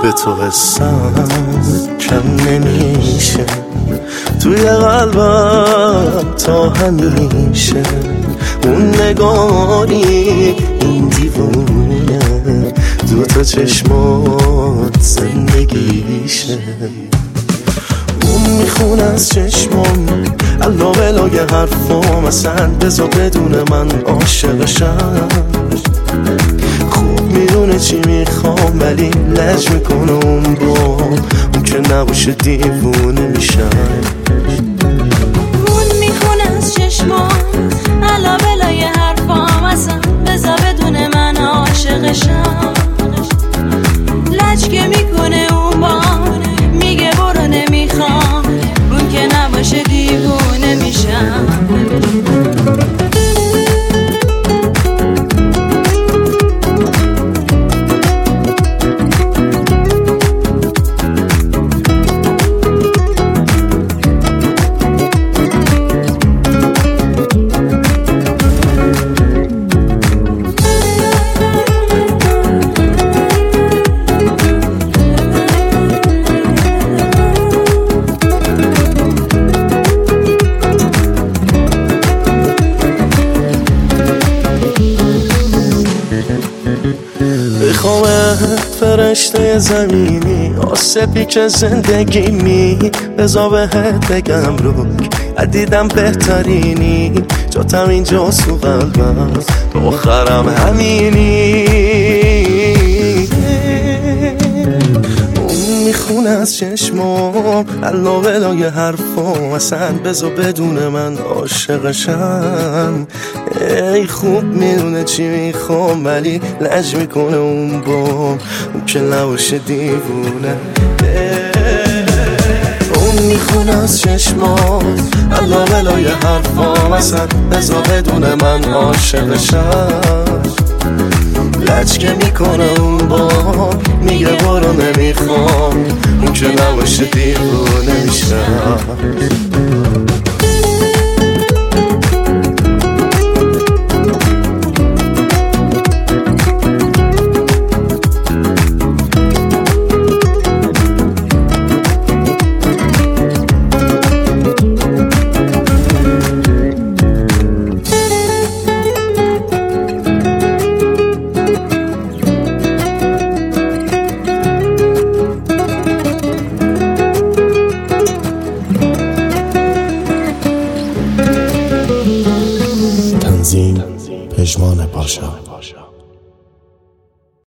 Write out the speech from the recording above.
به تو قسم کم نمیشه توی قلبم تا همیشه. اون نگاری این دیوونه دو تا چشمات زندگیشه. اون میخونه از چشمام علا بلای حرفام، اصلا بذار بدون من عاشقشم. خوب میدونه چی میخوام ولی لج میکنه اون که نباشه دیوونه میشم. اون میخونه از چشمام علا بلای حرفام، اصلا بذار بدون من عاشقشم. لج که میکنه اون میگه برو نمیخوام، اون که نباشه دیوونه میشم. میخوامت فرشته زمینی، آسپی که زندگی می بذار بهت بگم رو دیدم بهترینی. جاتم اینجا سو قلبم تو آخرم همینی. اون میخونه از چشمام علا بلای حرفام، اصلا بذار بدون من عاشقشم. ای خوب میدونه چی میخوام ولی لج میکنه اون که نباشه دیوونه. اون میخونه از چشمام علا بلای حرفام، اصلا بذار بدون من عاشقشم. لج که میکنه اون میگه برو نمیخوام، اون که نباشه دیوونه میشم. تنظیم پژمان پاشا.